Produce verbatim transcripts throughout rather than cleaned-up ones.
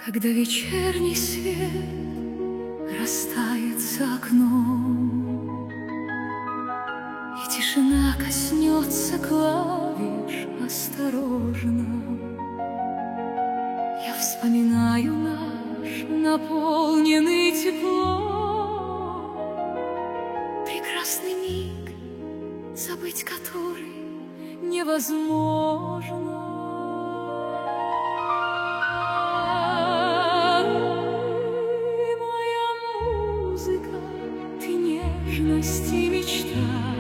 Когда вечерний свет растает за окном, и тишина коснется клавиш осторожно, я вспоминаю наш наполненный теплом прекрасный миг, забыть который невозможно. Нежность и мечта,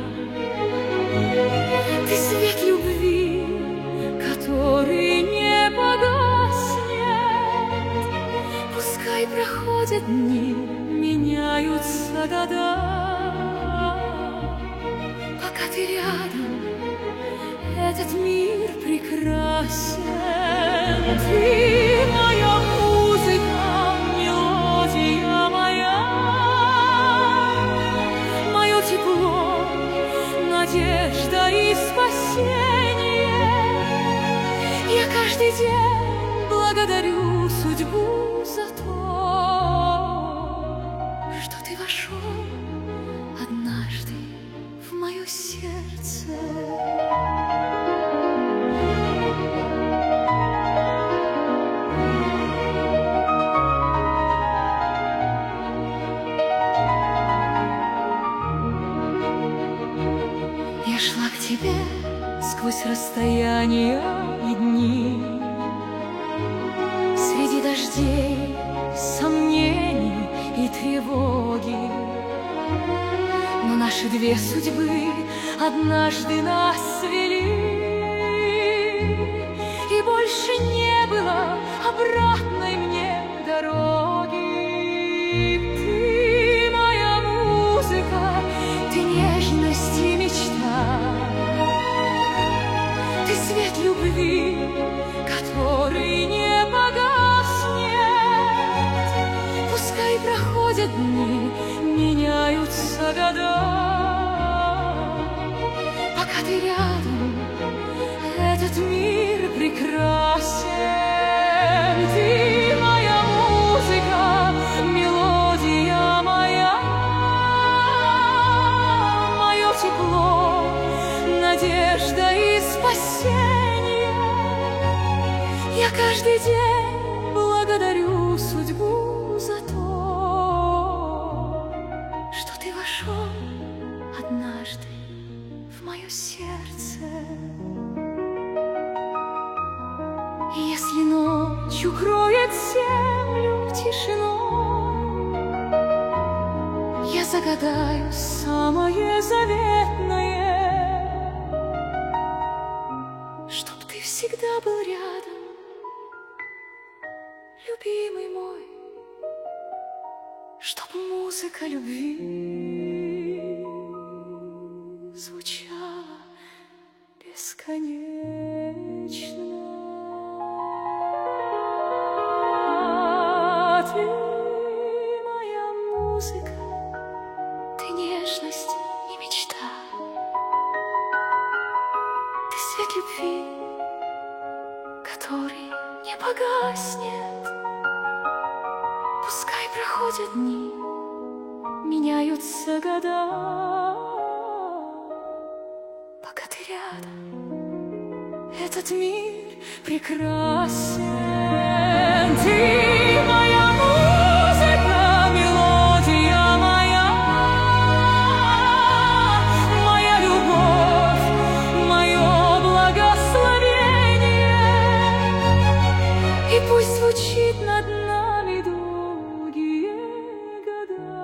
ты свет любви, который не погаснет. Пускай проходят дни, меняются года, пока ты рядом, этот мир прекрасен. Ты моя музыка, мелодия моя, тепло, надежда и спасение. Я каждый день благодарю судьбу за то, что ты вошел однажды в мое сердце. Я шла к тебе сквозь расстояния и дни, среди дождей, сомнений и тревоги. Но наши две судьбы однажды нас свели, и больше не было обратной мне дороги. Ты моя музыка, ты нежность и мечта, ты свет любви, который не погаснет. Пускай проходят дни, меняются года, пока ты рядом, этот мир прекрасен. Ты моя музыка, мелодия моя, мое тепло, надежда и спасение. Я каждый день благодарю судьбу за то, что ты вошел однажды в мое сердце. И если ночь укроет землю тишиной, я загадаю самое заветное, чтоб ты всегда был рядом, любимый мой, чтоб музыка любви звучала бесконечно. Ты моя музыка, ты нежность и мечта, ты свет любви, который не погаснет. Пускай проходят дни, меняются года, пока ты рядом, этот мир прекрасен. Ты моя музыка, мелодия моя, моя любовь, мое благословение. И пусть звучит над нами долгие года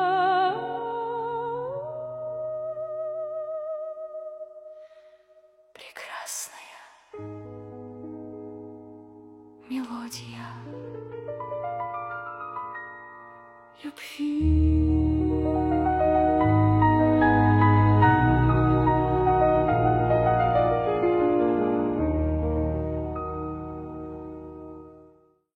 прекрасная мелодия любви.